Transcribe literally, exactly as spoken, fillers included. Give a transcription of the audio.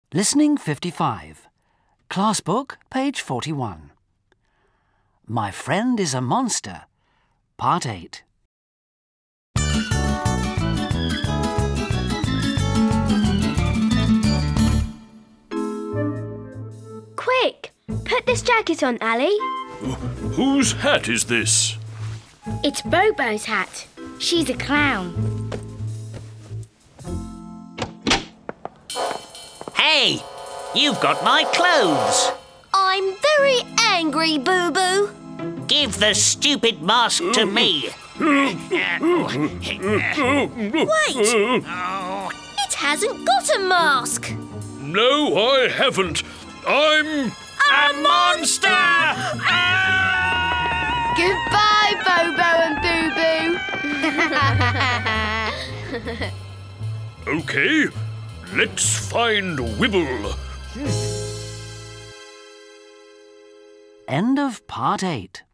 Listening fifty-five. Class book, page forty-one. My friend is a monster. Part eight. Quick! Put this jacket on, Ali. Whose hat is this? It's Bobo's hat. She's a clown. Hey! You've got my clothes! I'm very angry, Boo-Boo. Give the stupid mask to me! Wait! It hasn't got a mask. No, I haven't. I'm... A monster! Goodbye, Bobo and Boo-Boo. OK, let's find Wibble. End of part eight.